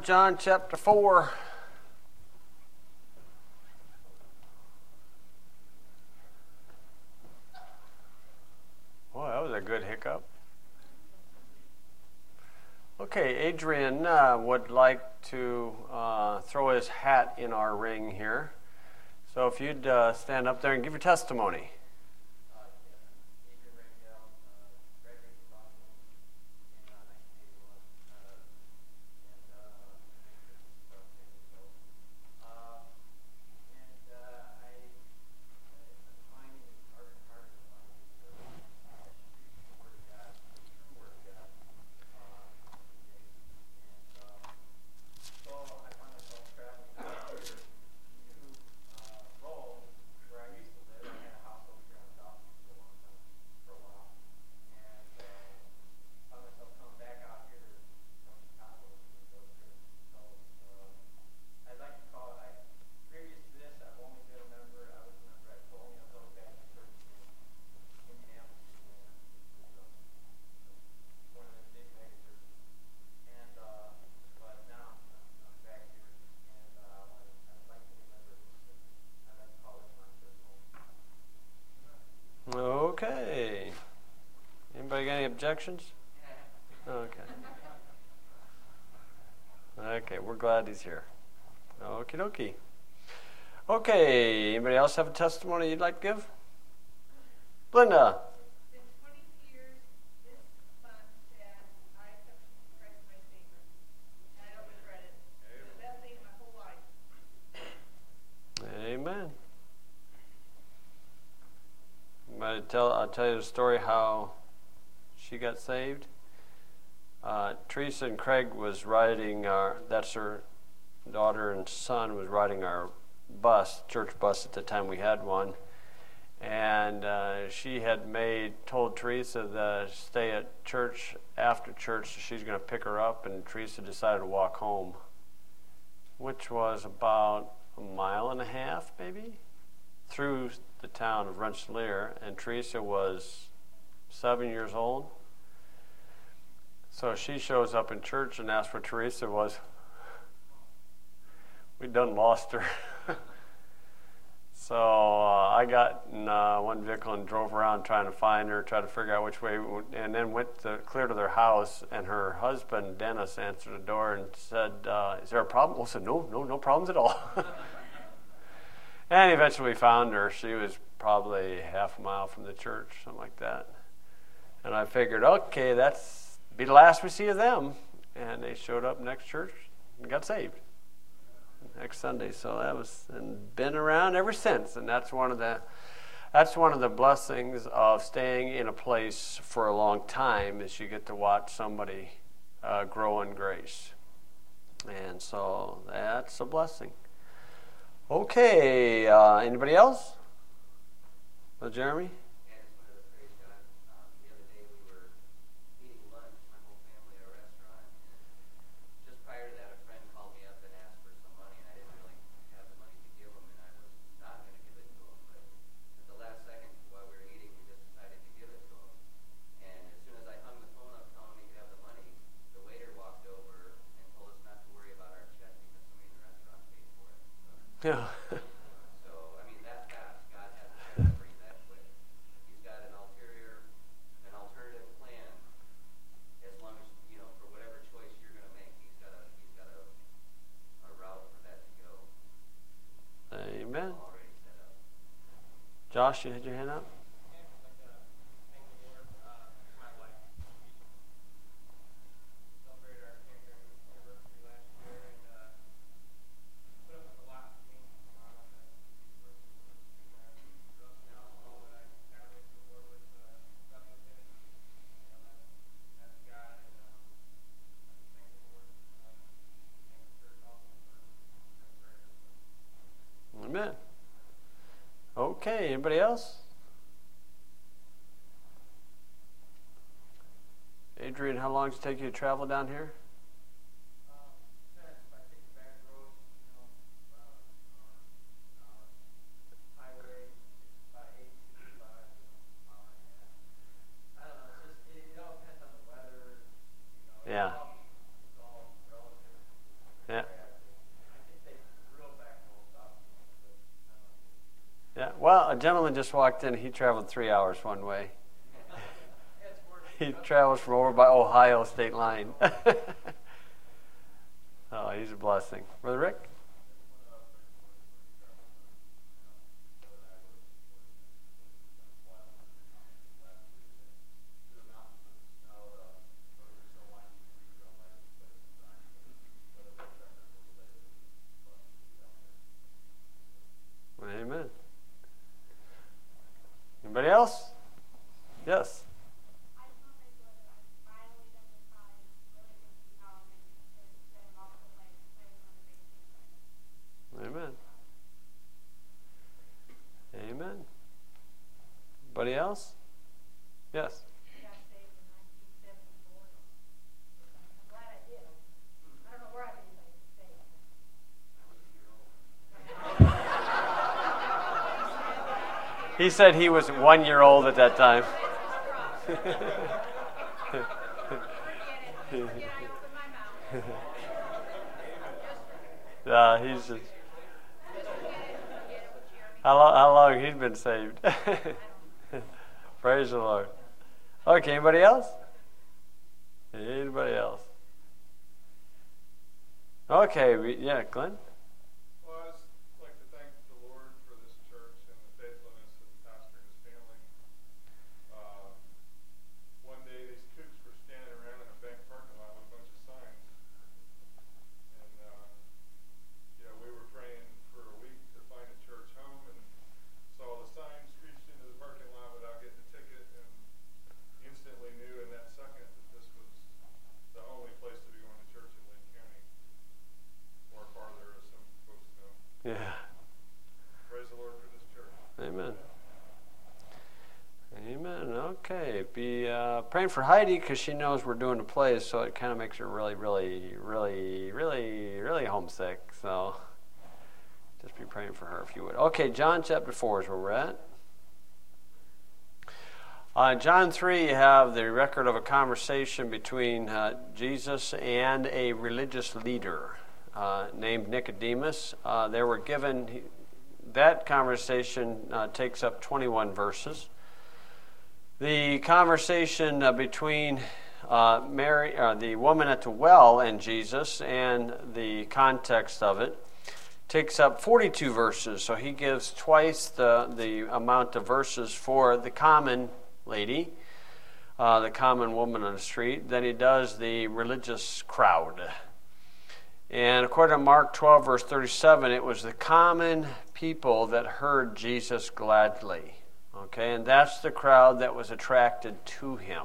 John chapter 4. Boy, that was a good hiccup. Okay, Adrian would like to throw his hat in our ring here. So if you'd stand up there and give your testimony. Okay. Anybody got any objections? Okay. Okay, we're glad he's here. Okie dokie. Okay, anybody else have a testimony you'd like to give? Linda. In 22 years, this month that I accepted Christ as my Savior, and I don't regret it. It's the best thing in my whole life. Amen. I'll tell you the story how she got saved. Teresa and Craig was riding that's her daughter and son was riding our bus, church bus at the time we had one. And she had told Teresa to stay at church after church. So she's going to pick her up, and Teresa decided to walk home, which was about a mile and a half, maybe, through the town of Rensselaer. And Teresa was 7 years old. So she shows up in church and asks where Teresa was. We'd done lost her. So I got in one vehicle and drove around trying to find her, tried to figure out which way, and then went clear to their house. And her husband, Dennis, answered the door and said, "Is there a problem?" I said, "No problems at all." And eventually we found her. She was probably half a mile from the church, something like that. And I figured, okay, that's be the last we see of them. And they showed up next church and got saved next Sunday. So that was, and been around ever since. And that's one of the blessings of staying in a place for a long time, is you get to watch somebody grow in grace. And so that's a blessing. Okay, anybody else? Well, Jeremy? Yeah, I just wanted to praise God. The other day we were eating lunch, my whole family at a restaurant, and just prior to that, a friend called me up and asked for some money, and I didn't really have the money to give him, and I was not going to give it to him, but at the last second, while we were eating, we just decided to give it to him. And as soon as I hung the phone up telling him he could have the money, the waiter walked over and told us not to worry about our check because somebody in the restaurant paid for it. Yeah. So, I mean, that fast, God has a delivery that quick. He's got an alternative plan, as long as, for whatever choice you're going to make, he's got a route for that to go. Amen. Already set up. Josh, you had your hand up? Amen. Okay, anybody else? Adrian, how long does it take you to travel down here? Yeah. Well, a gentleman just walked in. He traveled 3 hours one way. He travels from over by Ohio state line. Oh, he's a blessing. Brother Rick? Amen. Anybody else? Yes. Amen. Amen. Anybody else? Yes. I got saved in 1974. I'm glad I did. I don't know where I did, but I saved. He said he was 1 year old at that time. Forget it. Forget I opened my mouth. He's just. Just forget it, Jeremy. How long he's been saved? Praise the Lord. Okay, anybody else? Anybody else? Okay, yeah, Glenn? Well, I'd just like to thank the Lord for this church and the faithfulness of the pastor and his family. One day these kooks were standing around in a bank parking lot with a bunch of signs. And, we were praying for a week to find a church home and saw the signs, reached into the parking lot without getting a ticket, and instantly knew in that second that this was the only place to be going to church in Lynn County, or farther, as some folks know. Yeah. Praise the Lord for this church. Amen. Amen. Okay. Be praying for Heidi because she knows we're doing a play, so it kind of makes her really, really, really, really, really homesick. So just be praying for her if you would. Okay, John chapter 4 is where we're at. John 3, you have the record of a conversation between Jesus and a religious leader named Nicodemus. They were given, that conversation takes up 21 verses. The conversation between Mary, the woman at the well, and Jesus, and the context of it, takes up 42 verses. So he gives twice the amount of verses for the common lady, the common woman on the street, than he does the religious crowd. And according to Mark 12, verse 37, it was the common people that heard Jesus gladly. Okay, and that's the crowd that was attracted to him.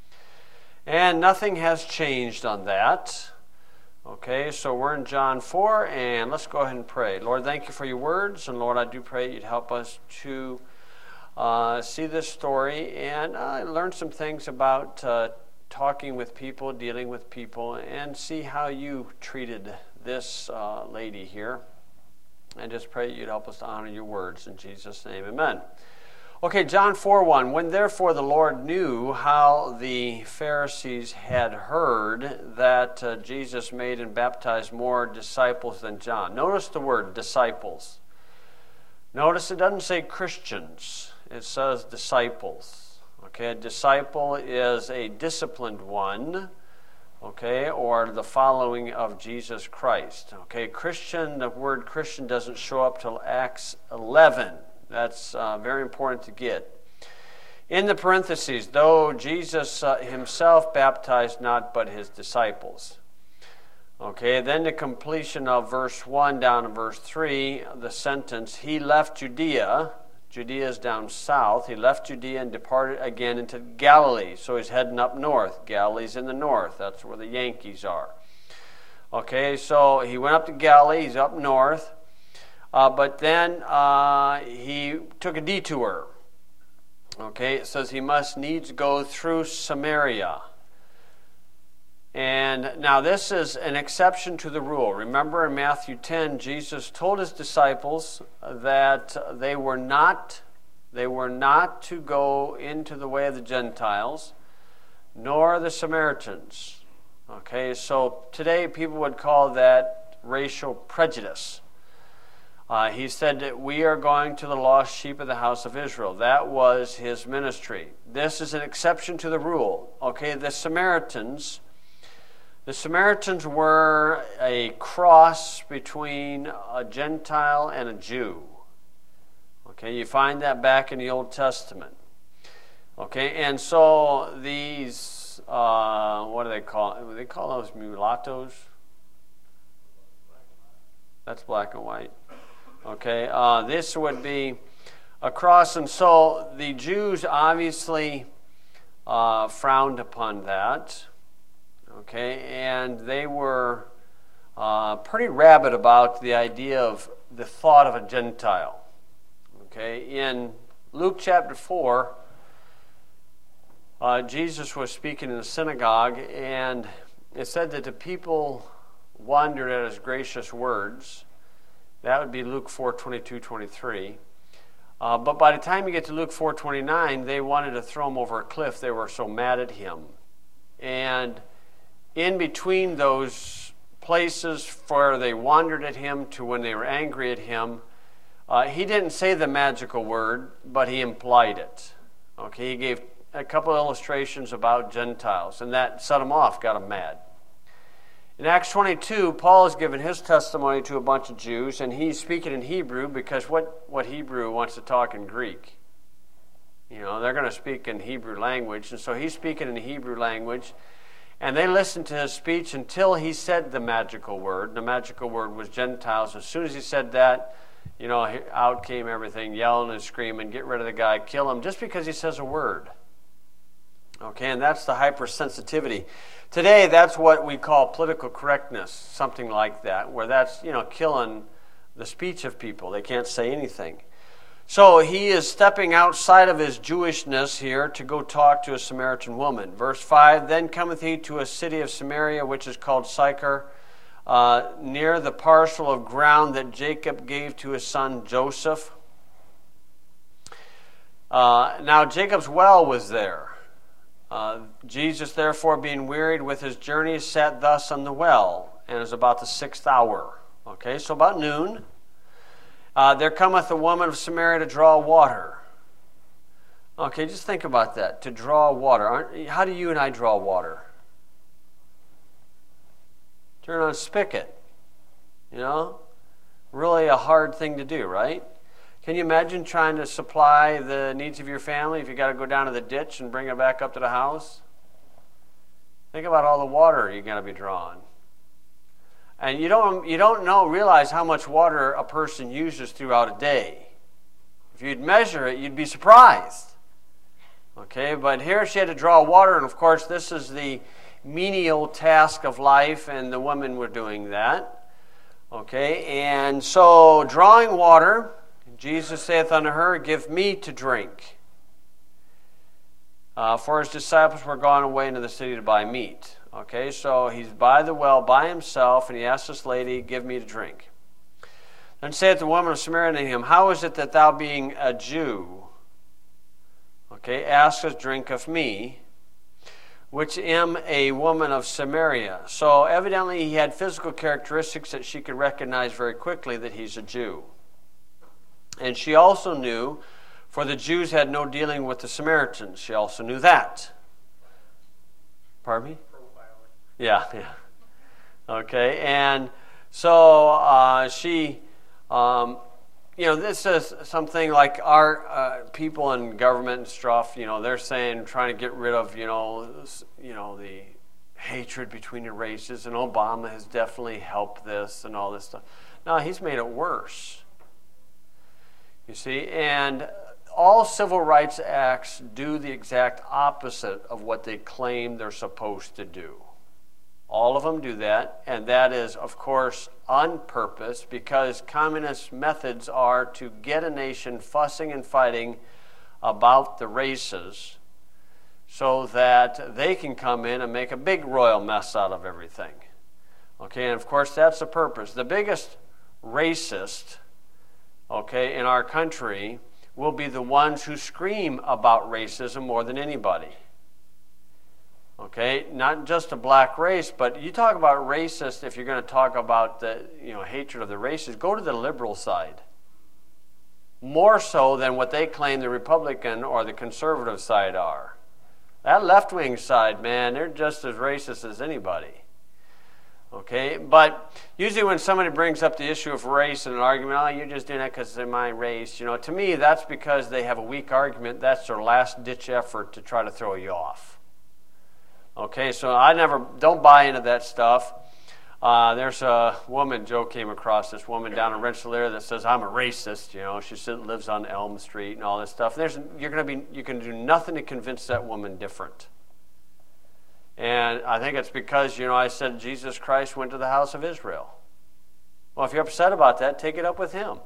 And nothing has changed on that. Okay, so we're in John 4, and let's go ahead and pray. Lord, thank you for your words, and Lord, I do pray you'd help us to see this story and learn some things about talking with people, dealing with people, and see how you treated this lady here. And just pray you'd help us to honor your words. In Jesus' name, amen. Okay, John 4:1. When therefore the Lord knew how the Pharisees had heard that Jesus made and baptized more disciples than John. Notice the word disciples. Notice it doesn't say Christians. It says disciples. Okay, a disciple is a disciplined one, okay, or the following of Jesus Christ. Okay, Christian, the word Christian doesn't show up till Acts 11. That's very important to get. In the parentheses, though Jesus himself baptized not but his disciples. Okay, then the completion of verse 1 down to verse 3, the sentence, he left Judea. Judea is down south. He left Judea and departed again into Galilee. So he's heading up north. Galilee's in the north. That's where the Yankees are. Okay, so he went up to Galilee. He's up north. But then he took a detour. Okay, it says he must needs go through Samaria. And now this is an exception to the rule. Remember in Matthew 10, Jesus told his disciples that they were not to go into the way of the Gentiles, nor the Samaritans. Okay, so today people would call that racial prejudice. He said that we are going to the lost sheep of the house of Israel. That was his ministry. This is an exception to the rule. Okay, the Samaritans were a cross between a Gentile and a Jew. Okay, you find that back in the Old Testament. Okay, and so these, what do they call? They call those mulattoes. That's black and white. Okay, this would be a cross, and so the Jews obviously frowned upon that. Okay, and they were pretty rabid about the idea of the thought of a Gentile. Okay, in Luke chapter 4, Jesus was speaking in the synagogue, and it said that the people wondered at his gracious words. That would be Luke 4:22-23. But by the time you get to Luke 4:29, they wanted to throw him over a cliff. They were so mad at him. And in between those places where they wondered at him to when they were angry at him, he didn't say the magical word, but he implied it. Okay, he gave a couple illustrations about Gentiles, and that set them off, got them mad. In Acts 22, Paul is giving his testimony to a bunch of Jews, and he's speaking in Hebrew because what Hebrew wants to talk in Greek? You know, they're going to speak in Hebrew language, and so he's speaking in the Hebrew language, and they listened to his speech until he said the magical word. The magical word was Gentiles. As soon as he said that, you know, out came everything, yelling and screaming, get rid of the guy, kill him, just because he says a word. Okay, and that's the hypersensitivity. Today, that's what we call political correctness, something like that, where that's, you know, killing the speech of people. They can't say anything. So he is stepping outside of his Jewishness here to go talk to a Samaritan woman. Verse 5, then cometh he to a city of Samaria, which is called Sychar, near the parcel of ground that Jacob gave to his son Joseph. Now Jacob's well was there. Jesus, therefore, being wearied with his journey, sat thus on the well, and it was about the 6th hour. Okay, so about noon. There cometh a woman of Samaria to draw water. Okay, just think about that, to draw water. How do you and I draw water? Turn on a spigot. You know? Really a hard thing to do, right? Can you imagine trying to supply the needs of your family if you got to go down to the ditch and bring it back up to the house? Think about all the water you're going to be drawing. And you don't realize how much water a person uses throughout a day. If you'd measure it, you'd be surprised. Okay, but here she had to draw water, and of course this is the menial task of life, and the women were doing that. Okay, and so drawing water, Jesus saith unto her, give me to drink. For his disciples were gone away into the city to buy meat. Okay, so he's by the well by himself, and he asks this lady, give me to drink. Then saith the woman of Samaria unto him, how is it that thou being a Jew, okay, askest drink of me, which am a woman of Samaria? So evidently he had physical characteristics that she could recognize very quickly that he's a Jew. And she also knew, for the Jews had no dealing with the Samaritans. She also knew that. Pardon me? Yeah. Okay, and so she, this is something like our people in government and stuff, they're saying, trying to get rid of, the hatred between the races, and Obama has definitely helped this and all this stuff. No, he's made it worse. You see, and all civil rights acts do the exact opposite of what they claim they're supposed to do. All of them do that, and that is, of course, on purpose, because communist methods are to get a nation fussing and fighting about the races so that they can come in and make a big royal mess out of everything. Okay, and of course that's the purpose. The biggest racist, okay, in our country will be the ones who scream about racism more than anybody. Okay, not just a black race, but you talk about racist. If you're going to talk about the hatred of the races, go to the liberal side. More so than what they claim the Republican or the conservative side are. That left-wing side, man, they're just as racist as anybody. Okay, but usually when somebody brings up the issue of race in an argument, oh, you're just doing that because they're my race. To me, that's because they have a weak argument. That's their last-ditch effort to try to throw you off. Okay, so don't buy into that stuff. There's a woman, Joe came across this woman down in Rensselaer that says, I'm a racist. She lives on Elm Street and all this stuff. You can do nothing to convince that woman different. And I think it's because, I said Jesus Christ went to the house of Israel. Well, if you're upset about that, take it up with him.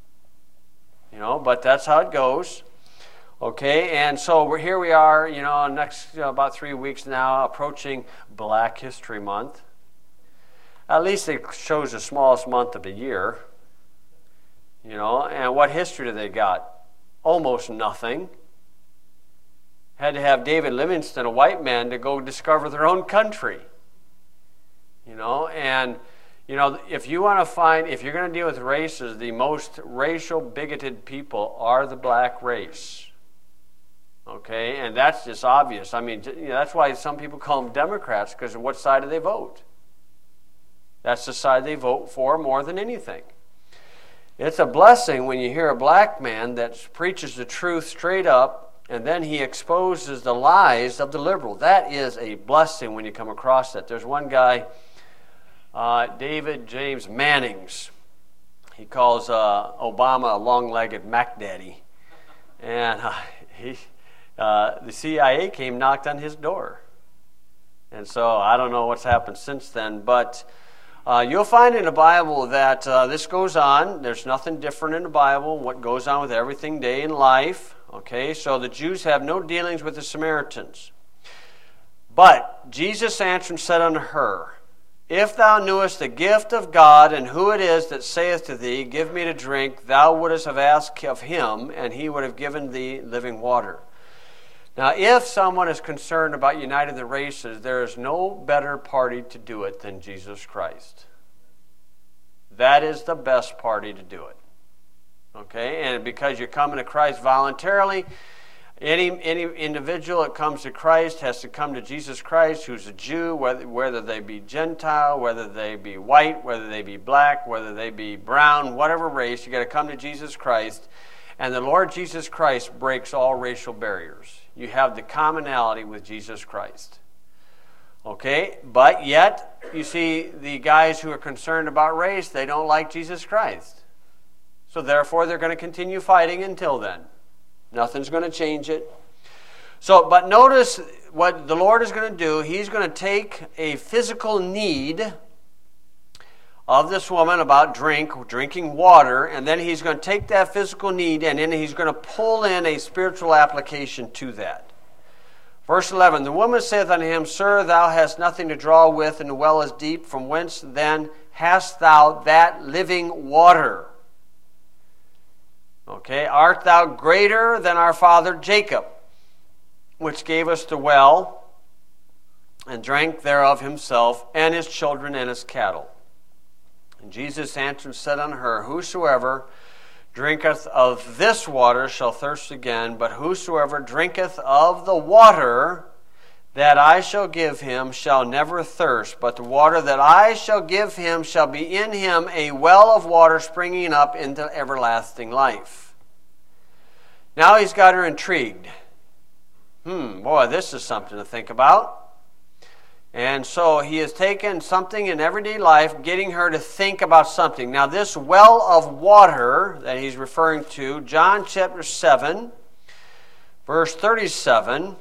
But that's how it goes. Okay, and so here we are, next about 3 weeks now, approaching Black History Month. At least it shows the smallest month of the year. And what history do they got? Almost nothing. Had to have David Livingstone, a white man, to go discover their own country. And if you're going to deal with races, the most racial bigoted people are the black race. Okay, and that's just obvious. I mean, that's why some people call them Democrats, because of what side do they vote? That's the side they vote for more than anything. It's a blessing when you hear a black man that preaches the truth straight up, and then he exposes the lies of the liberal. That is a blessing when you come across that. There's one guy, David James Mannings. He calls Obama a long-legged Mac Daddy. And the CIA came, knocked on his door. And so I don't know what's happened since then, but you'll find in the Bible that this goes on. There's nothing different in the Bible, what goes on with everything day in life. Okay, so the Jews have no dealings with the Samaritans. But Jesus answered and said unto her, If thou knewest the gift of God, and who it is that saith to thee, Give me to drink, thou wouldest have asked of him, and he would have given thee living water. Now, if someone is concerned about uniting the races, there is no better party to do it than Jesus Christ. That is the best party to do it. Okay, and because you're coming to Christ voluntarily, any individual that comes to Christ has to come to Jesus Christ, who's a Jew, whether they be Gentile, whether they be white, whether they be black, whether they be brown, whatever race, you got to come to Jesus Christ. And the Lord Jesus Christ breaks all racial barriers. You have the commonality with Jesus Christ. Okay, but yet, you see, the guys who are concerned about race, they don't like Jesus Christ. So therefore, they're going to continue fighting until then. Nothing's going to change it. So, but notice what the Lord is going to do. He's going to take a physical need of this woman about drinking water, and then he's going to take that physical need, and then he's going to pull in a spiritual application to that. Verse 11, The woman saith unto him, Sir, thou hast nothing to draw with, and the well is deep. From whence then hast thou that living water? Okay, art thou greater than our father Jacob, which gave us the well, and drank thereof himself, and his children, and his cattle? And Jesus answered and said unto her, Whosoever drinketh of this water shall thirst again, but whosoever drinketh of the water that I shall give him shall never thirst, but the water that I shall give him shall be in him a well of water springing up into everlasting life. Now he's got her intrigued. Boy, this is something to think about. And so he has taken something in everyday life, getting her to think about something. Now this well of water that he's referring to, John chapter 7, verse 37,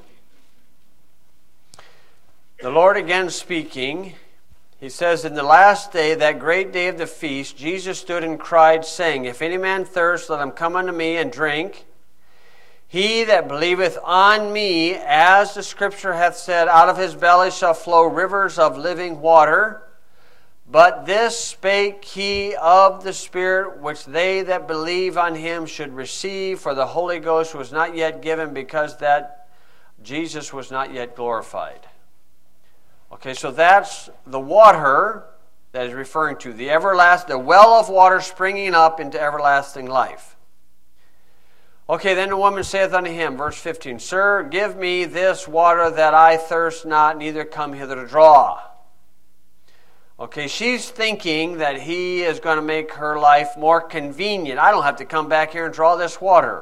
the Lord again speaking, he says, In the last day, that great day of the feast, Jesus stood and cried, saying, If any man thirst, let him come unto me and drink. He that believeth on me, as the Scripture hath said, out of his belly shall flow rivers of living water. But this spake he of the Spirit, which they that believe on him should receive, for the Holy Ghost was not yet given, because that Jesus was not yet glorified. Okay, so that's the water that is referring to, the well of water springing up into everlasting life. Okay, then the woman saith unto him, verse 15, Sir, give me this water that I thirst not, neither come hither to draw. Okay, she's thinking that he is going to make her life more convenient. I don't have to come back here and draw this water.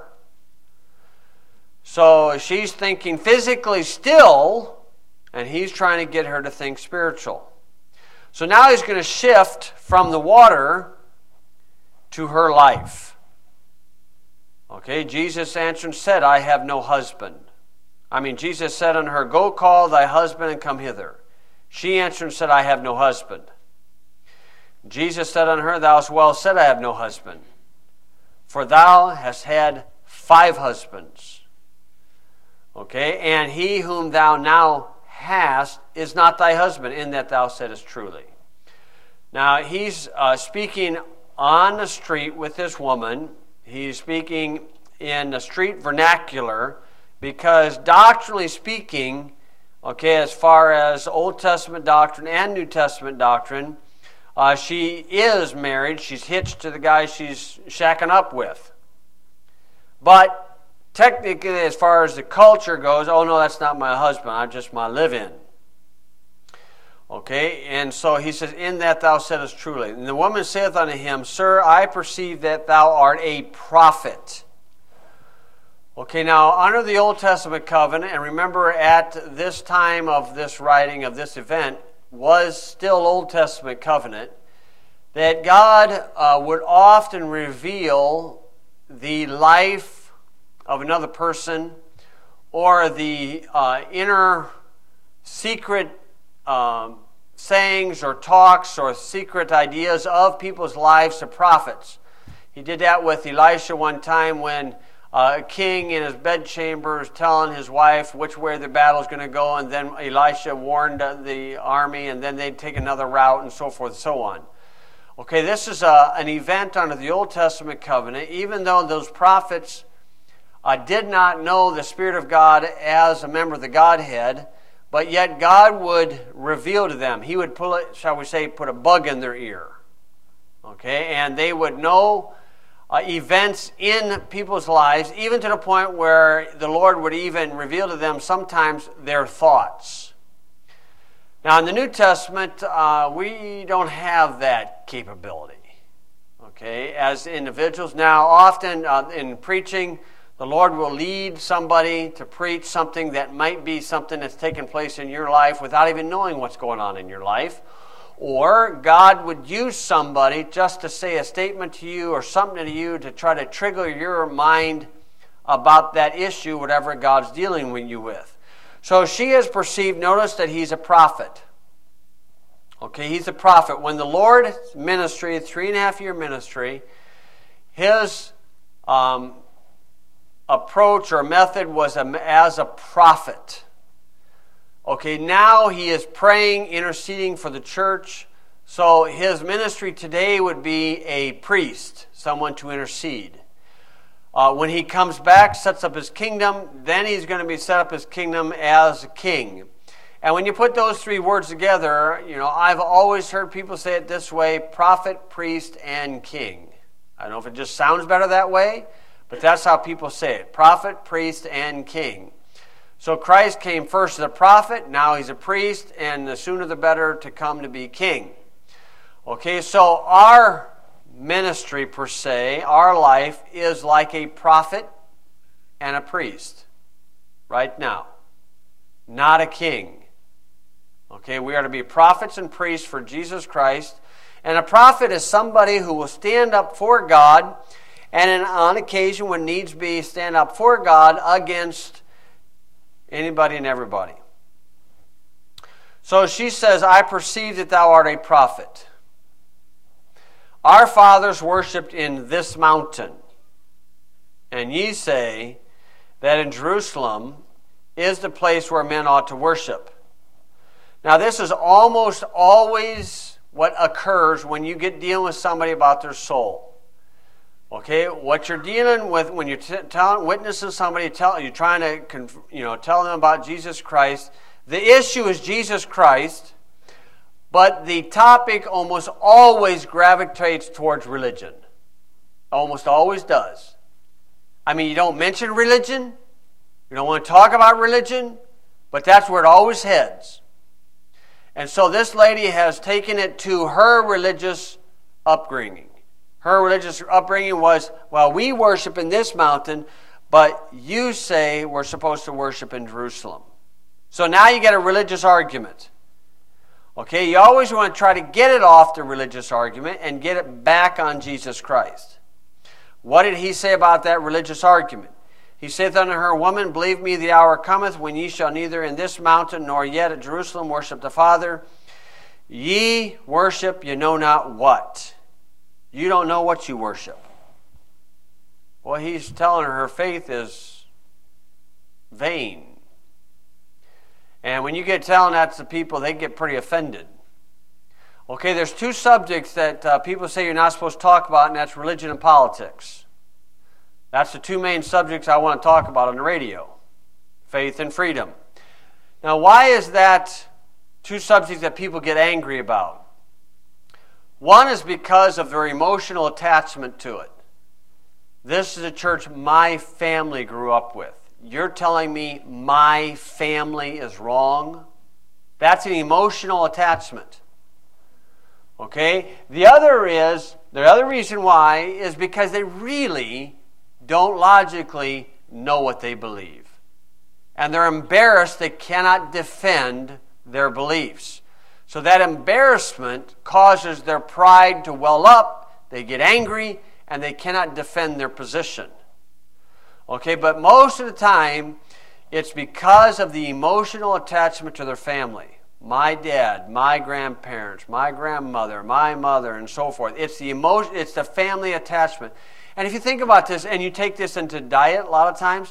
So she's thinking physically still, and he's trying to get her to think spiritual. So now he's going to shift from the water to her life. Okay, Jesus answered and said, I have no husband. Jesus said unto her, Go call thy husband and come hither. She answered and said, I have no husband. Jesus said unto her, Thou hast well said, I have no husband. For thou hast had 5 husbands. Okay, and he whom thou now hast is not thy husband, in that thou saidest truly. Now, he's speaking on the street with this woman. He's speaking in the street vernacular because doctrinally speaking, okay, as far as Old Testament doctrine and New Testament doctrine, she is married. She's hitched to the guy she's shacking up with. But technically, as far as the culture goes, oh no, that's not my husband. I'm just my live-in. Okay, and so he says, In that thou saidest truly. And the woman saith unto him, Sir, I perceive that thou art a prophet. Okay, now, under the Old Testament covenant, and remember at this time of this writing, of this event, was still Old Testament covenant, that God would often reveal the life of another person or the inner secret sayings or talks or secret ideas of people's lives to prophets. He did that with Elisha one time when a king in his bedchamber is telling his wife which way the battle is going to go, and then Elisha warned the army, and then they'd take another route, and so forth and so on. Okay, this is an event under the Old Testament covenant, even though those prophets did not know the Spirit of God as a member of the Godhead, but yet God would reveal to them. He would put a bug in their ear. Okay, and they would know events in people's lives, even to the point where the Lord would even reveal to them sometimes their thoughts. Now, in the New Testament, we don't have that capability, okay, as individuals. Now, often in preaching, the Lord will lead somebody to preach something that might be something that's taken place in your life without even knowing what's going on in your life. Or God would use somebody just to say a statement to you or something to you to try to trigger your mind about that issue, whatever God's dealing with you with. So she has perceived, notice that he's a prophet. Okay, he's a prophet. When the Lord's ministry, 3.5-year ministry, his approach or method was as a prophet. Okay, now he is praying, interceding for the church. So his ministry today would be a priest, someone to intercede. When he comes back, sets up his kingdom, then he's going to be set up his kingdom as a king. And when you put those 3 words together, I've always heard people say it this way: prophet, priest, and king. I don't know if it just sounds better that way, but that's how people say it: prophet, priest, and king. So Christ came first as a prophet, now he's a priest, and the sooner the better to come to be king. Okay, so our ministry per se, our life, is like a prophet and a priest right now, not a king. Okay, we are to be prophets and priests for Jesus Christ, and a prophet is somebody who will stand up for God, and on occasion, when needs be, stand up for God against anybody and everybody. So she says, I perceive that thou art a prophet. Our fathers worshipped in this mountain, and ye say that in Jerusalem is the place where men ought to worship. Now, this is almost always what occurs when you get dealing with somebody about their soul. Okay, what you're dealing with when you're witnessing somebody, you're trying to tell them about Jesus Christ, The issue is Jesus Christ, but the topic almost always gravitates towards religion. Almost always does. I mean, you don't mention religion, you don't want to talk about religion, but that's where it always heads. And so this lady has taken it to her religious upbringing. Her religious upbringing was, well, we worship in this mountain, but you say we're supposed to worship in Jerusalem. So now you get a religious argument. Okay, you always want to try to get it off the religious argument and get it back on Jesus Christ. What did he say about that religious argument? He saith unto her, Woman, believe me, the hour cometh when ye shall neither in this mountain nor yet at Jerusalem worship the Father. Ye worship you know not what. You don't know what you worship. Well, he's telling her faith is vain. And when you get telling that to people, they get pretty offended. Okay, there's two subjects that people say you're not supposed to talk about, and that's religion and politics. That's the two main subjects I want to talk about on the radio. Faith and freedom. Now, why is that two subjects that people get angry about? One is because of their emotional attachment to it. This is a church my family grew up with. You're telling me my family is wrong? That's an emotional attachment. Okay? The other reason why is because they really don't logically know what they believe. And they're embarrassed they cannot defend their beliefs. So that embarrassment causes their pride to well up, they get angry, and they cannot defend their position. Okay, but most of the time, it's because of the emotional attachment to their family. My dad, my grandparents, my grandmother, my mother, and so forth. It's the family attachment. And if you think about this, and you take this into diet a lot of times,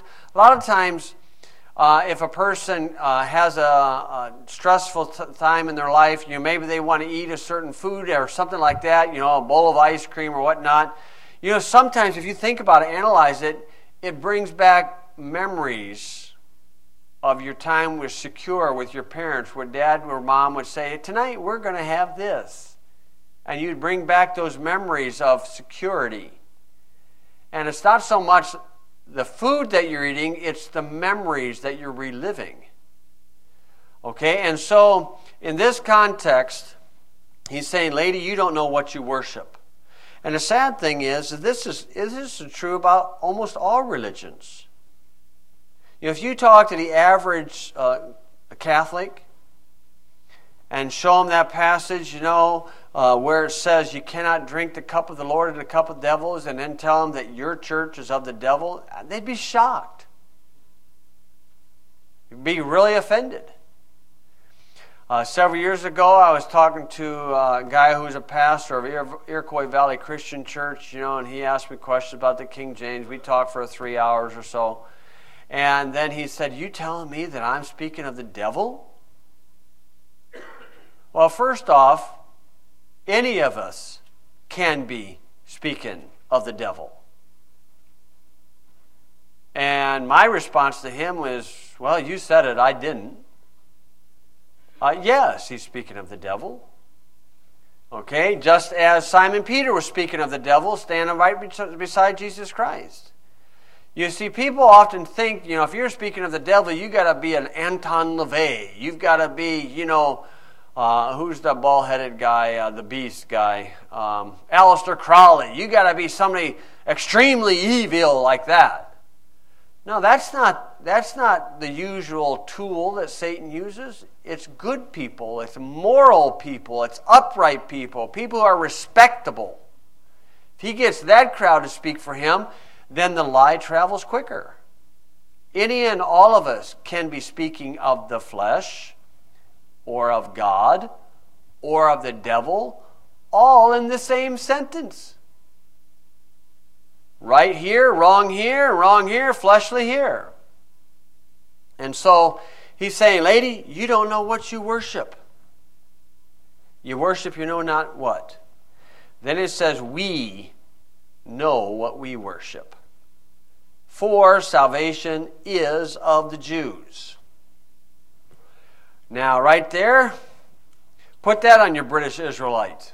if a person has a stressful time in their life, maybe they want to eat a certain food or something like that, a bowl of ice cream or whatnot. Sometimes if you think about it, analyze it, it brings back memories of your time was secure with your parents, where dad or mom would say, tonight we're going to have this. And you'd bring back those memories of security. And it's not so much the food that you're eating, it's the memories that you're reliving. Okay, and so in this context, he's saying, lady, you don't know what you worship. And the sad thing is this is true about almost all religions. If you talk to the average Catholic and show them that passage, where it says you cannot drink the cup of the Lord and the cup of devils, and then tell them that your church is of the devil, they'd be shocked. They'd be really offended. Several years ago, I was talking to a guy who was a pastor of Iroquois Valley Christian Church, and he asked me questions about the King James. We talked for 3 hours or so. And then he said, you telling me that I'm speaking of the devil? Well, first off, any of us can be speaking of the devil. And my response to him was, well, you said it, I didn't. Yes, he's speaking of the devil. Okay, just as Simon Peter was speaking of the devil, standing right beside Jesus Christ. You see, people often think, if you're speaking of the devil, you got to be an Anton LaVey. You've got to be, who's the bald-headed guy, the beast guy? Aleister Crowley. You got to be somebody extremely evil like that. No, that's not the usual tool that Satan uses. It's good people. It's moral people. It's upright people. People who are respectable. If he gets that crowd to speak for him, then the lie travels quicker. Any and all of us can be speaking of the flesh, or of God, or of the devil, all in the same sentence. Right here, wrong here, fleshly here. And so he's saying, lady, you don't know what you worship. You worship you know not what. Then it says, we know what we worship. For salvation is of the Jews. Now, right there, put that on your British Israelite.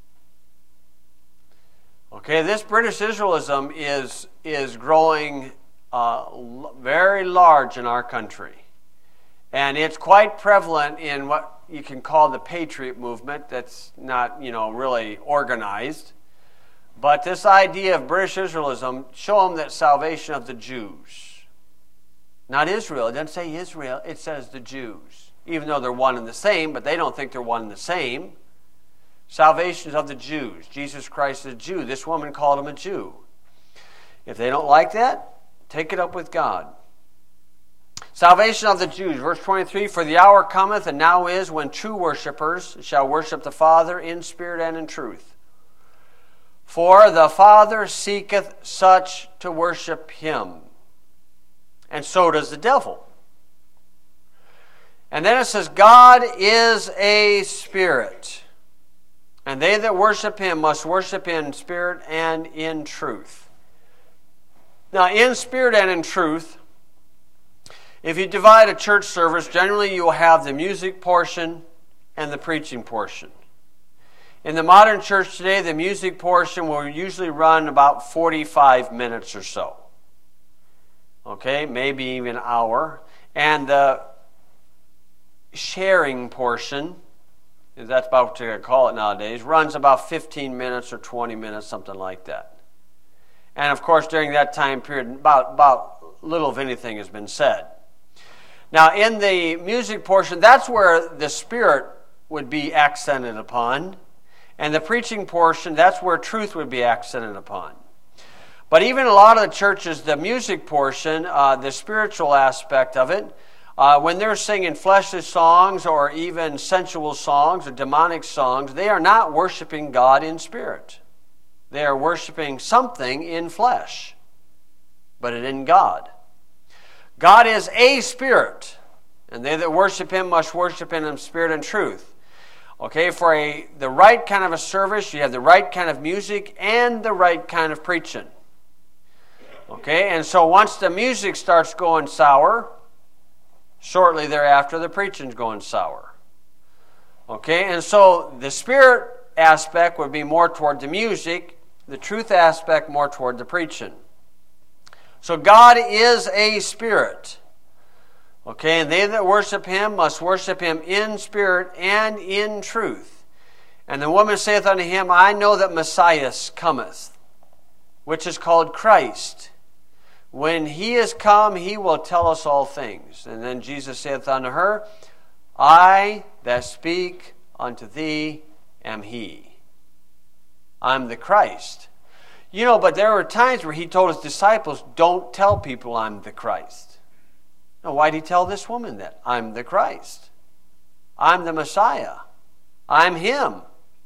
Okay, this British Israelism is growing very large in our country. And it's quite prevalent in what you can call the patriot movement that's not, really organized. But this idea of British Israelism, show them that salvation of the Jews. Not Israel. It doesn't say Israel. It says the Jews. Even though they're one and the same, but they don't think they're one and the same. Salvation is of the Jews. Jesus Christ is a Jew. This woman called him a Jew. If they don't like that, take it up with God. Salvation of the Jews, verse 23, for the hour cometh, and now is, when true worshipers shall worship the Father in spirit and in truth. For the Father seeketh such to worship him, and so does the devil. And then it says, God is a spirit, and they that worship him must worship in spirit and in truth. Now, in spirit and in truth, if you divide a church service, generally you will have the music portion and the preaching portion. In the modern church today, the music portion will usually run about 45 minutes or so. Okay, maybe even an hour. And the sharing portion, that's about what you call it nowadays, runs about 15 minutes or 20 minutes, something like that. And of course, during that time period, about little of anything has been said. Now, in the music portion, that's where the Spirit would be accented upon. And the preaching portion, that's where truth would be accented upon. But even a lot of the churches, the music portion, the spiritual aspect of it, when they're singing fleshly songs or even sensual songs or demonic songs, they are not worshiping God in spirit. They are worshiping something in flesh, but it isn't God. God is a spirit, and they that worship him must worship him in spirit and truth. Okay, for the right kind of a service, you have the right kind of music and the right kind of preaching. Okay, and so once the music starts going sour, shortly thereafter the preaching's going sour. Okay, and so the spirit aspect would be more toward the music, the truth aspect more toward the preaching. So God is a spirit. Okay, and they that worship him must worship him in spirit and in truth. And the woman saith unto him, I know that Messiah cometh, which is called Christ. When he is come, he will tell us all things. And then Jesus saith unto her, I that speak unto thee am he. I'm the Christ. But there were times where he told his disciples, don't tell people I'm the Christ. Now, why did he tell this woman that? I'm the Christ. I'm the Messiah. I'm him.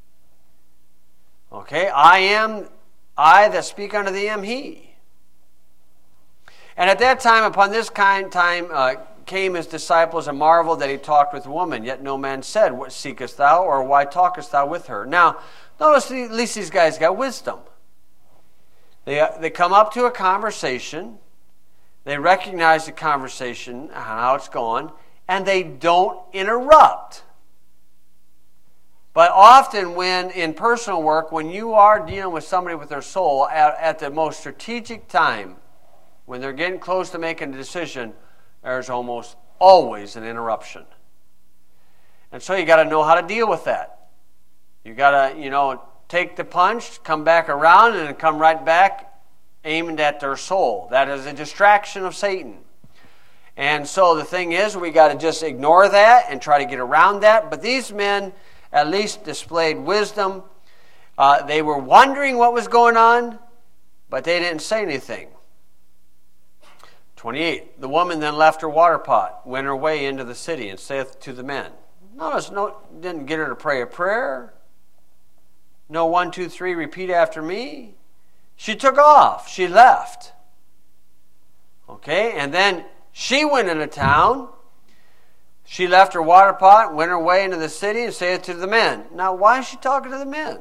Okay, I that speak unto thee am he. And at that time, upon this kind time, came his disciples and marveled that he talked with a woman. Yet no man said, what seekest thou, or why talkest thou with her? Now, notice at least these guys got wisdom. They come up to a conversation, they recognize the conversation, how it's going, and they don't interrupt. But often when in personal work, when you are dealing with somebody with their soul, at the most strategic time, when they're getting close to making a decision, there's almost always an interruption. And so you got to know how to deal with that. You got to, take the punch, come back around, and come right back aimed at their soul. That is a distraction of Satan. And so the thing is, we got to just ignore that and try to get around that. But these men at least displayed wisdom. They were wondering what was going on, but they didn't say anything. 28, the woman then left her water pot, went her way into the city, and saith to the men. Notice, didn't get her to pray a prayer. No 1, 2, 3, repeat after me. She took off. She left. Okay, and then she went into town. She left her water pot, went her way into the city, and saith to the men. Now, why is she talking to the men?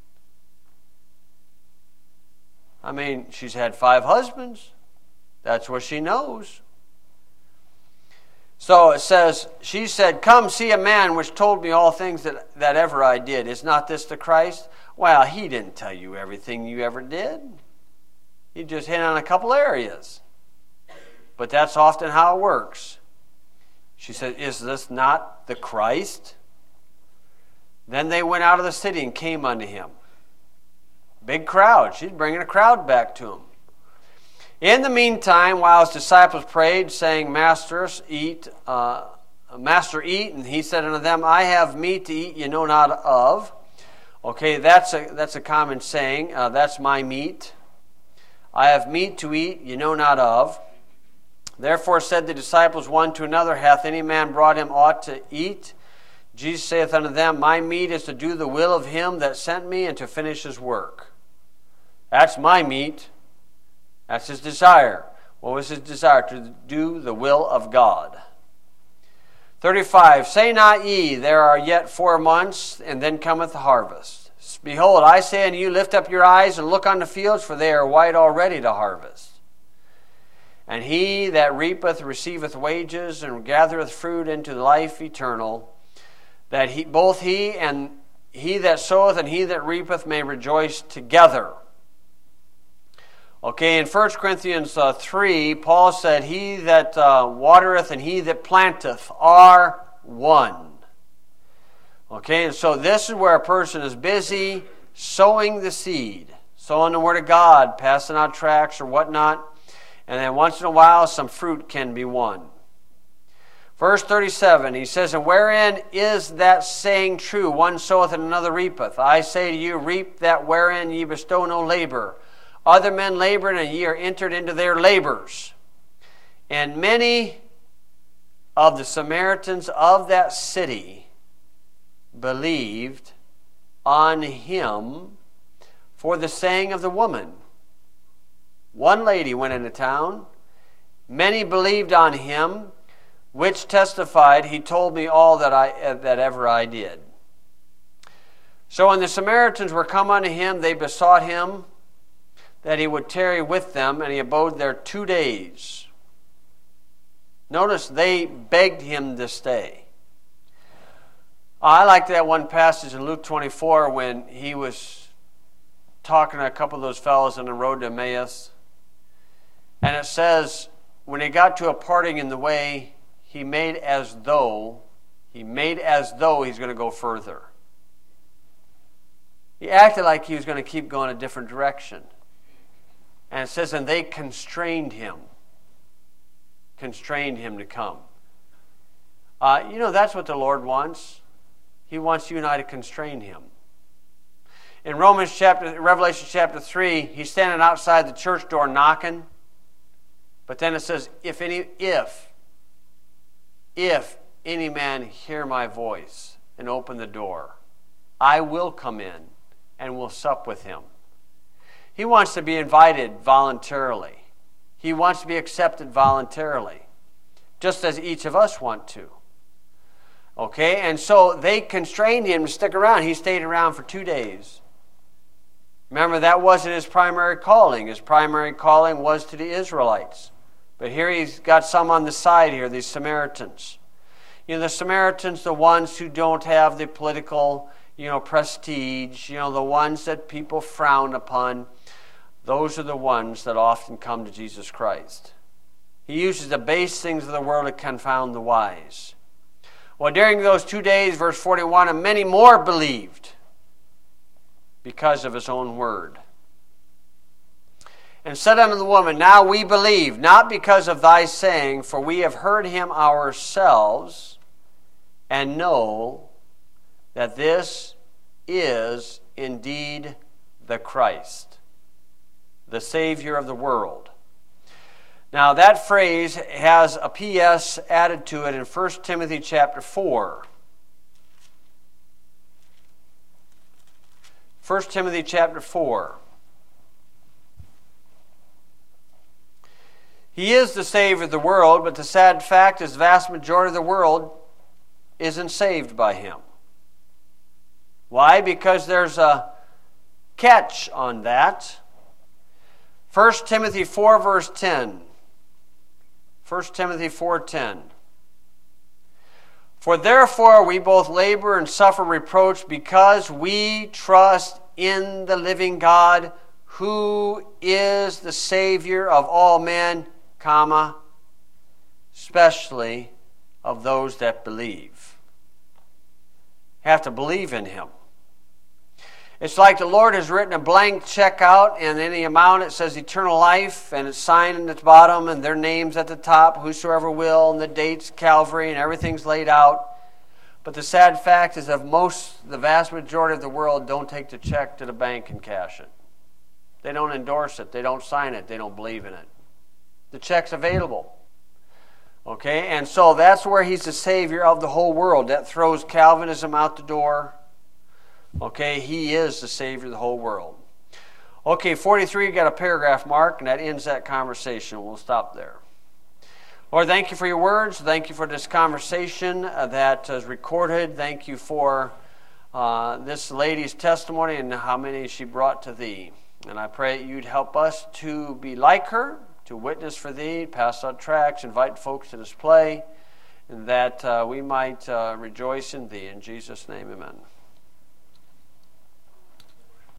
I mean, she's had 5 husbands. That's what she knows. So it says, she said, "Come see a man which told me all things that ever I did. Is not this the Christ?" Well, he didn't tell you everything you ever did. He just hit on a couple areas. But that's often how it works. She said, "Is this not the Christ?" Then they went out of the city and came unto him. Big crowd. She's bringing a crowd back to him. In the meantime, while his disciples prayed, saying, Master, eat. And he said unto them, "I have meat to eat you know not of." Okay, that's a common saying. That's my meat. "I have meat to eat you know not of." Therefore said the disciples one to another, "Hath any man brought him aught to eat?" Jesus saith unto them, "My meat is to do the will of him that sent me, and to finish his work." That's my meat. That's his desire. What was his desire? To do the will of God. 35, "Say not ye, there are yet 4 months, and then cometh the harvest. Behold, I say unto you, lift up your eyes and look on the fields, for they are white already to harvest. And he that reapeth receiveth wages, and gathereth fruit into life eternal, that both he and he that soweth and he that reapeth may rejoice together." Okay, in 1 Corinthians 3, Paul said, "He that watereth and he that planteth are one." Okay, and so this is where a person is busy sowing the seed, sowing the Word of God, passing out tracts or whatnot, and then once in a while some fruit can be won. Verse 37, he says, "And wherein is that saying true? One soweth and another reapeth. I say to you, reap that wherein ye bestow no labor. Other men labored, and ye are entered into their labors." And many of the Samaritans of that city believed on him for the saying of the woman. One lady went into town. Many believed on him, which testified, "He told me all that ever I did." So when the Samaritans were come unto him, they besought him that he would tarry with them, and he abode there 2 days. Notice they begged him to stay. I like that one passage in Luke 24 when he was talking to a couple of those fellows on the road to Emmaus. And it says, when he got to a parting in the way, he made as though he's going to go further. He acted like he was going to keep going a different direction. And it says, and they constrained him to come. That's what the Lord wants. He wants you and I to constrain him. In Revelation chapter 3, he's standing outside the church door knocking. But then it says, if any man hear my voice and open the door, I will come in and will sup with him. He wants to be invited voluntarily. He wants to be accepted voluntarily, just as each of us want to. Okay, and so they constrained him to stick around. He stayed around for 2 days. Remember, that wasn't his primary calling. His primary calling was to the Israelites. But here he's got some on the side here, these Samaritans. The Samaritans, the ones who don't have the political, prestige, the ones that people frown upon. Those are the ones that often come to Jesus Christ. He uses the base things of the world to confound the wise. Well, during those 2 days, verse 41, and many more believed because of his own word. And said unto the woman, Now we believe, not because of thy saying, for we have heard him ourselves, and know that this is indeed the Christ, the Savior of the world. Now that phrase has a P.S. added to it in 1 Timothy chapter 4. 1 Timothy chapter 4. He is the Savior of the world, but the sad fact is the vast majority of the world isn't saved by him. Why? Because there's a catch on that. 1 Timothy 4 verse 10. 1 Timothy 4:10. For therefore we both labor and suffer reproach because we trust in the living God, who is the Savior of all men, comma, especially of those that believe. You have to believe in him. It's like the Lord has written a blank check out, and in the amount it says eternal life, and it's signed at the bottom, and their names at the top, whosoever will, and the dates, Calvary, and everything's laid out. But the sad fact is that the vast majority of the world don't take the check to the bank and cash it. They don't endorse it. They don't sign it. They don't believe in it. The check's available. Okay, and so that's where he's the Savior of the whole world. That throws Calvinism out the door. Okay, he is the Savior of the whole world. Okay, 43, got a paragraph mark, and that ends that conversation. We'll stop there. Lord, thank you for your words. Thank you for this conversation that is recorded. Thank you for this lady's testimony and how many she brought to thee. And I pray that you'd help us to be like her, to witness for thee, pass out tracts, invite folks to display, and that we might rejoice in thee. In Jesus' name, amen.